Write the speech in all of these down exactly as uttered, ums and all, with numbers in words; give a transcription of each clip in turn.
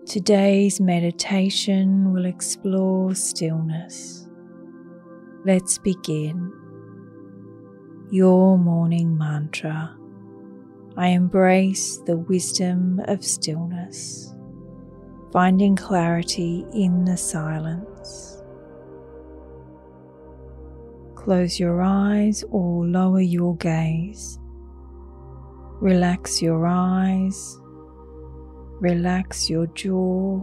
Today's meditation will explore stillness. Let's begin. Your morning mantra. I embrace the wisdom of stillness, finding clarity in the silence. Close your eyes or lower your gaze. Relax your eyes. Relax your jaw.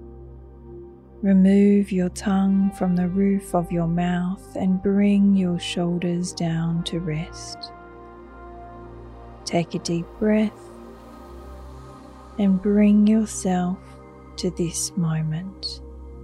Remove your tongue from the roof of your mouth and bring your shoulders down to rest. Take a deep breath and bring yourself to this moment.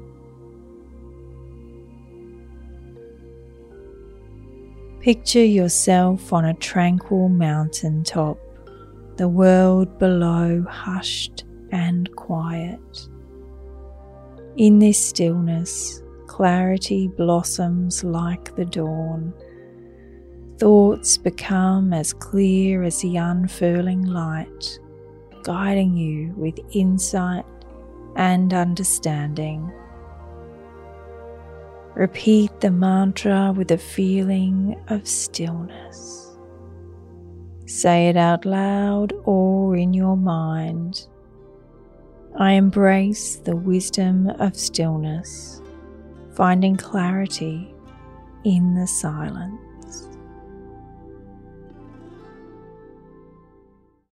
Picture yourself on a tranquil mountain top, the world below hushed and quiet. In this stillness, clarity blossoms like the dawn. Thoughts become as clear as the unfurling light, guiding you with insight and understanding. Repeat the mantra with a feeling of stillness. Say it out loud or in your mind. I embrace the wisdom of stillness, finding clarity in the silence.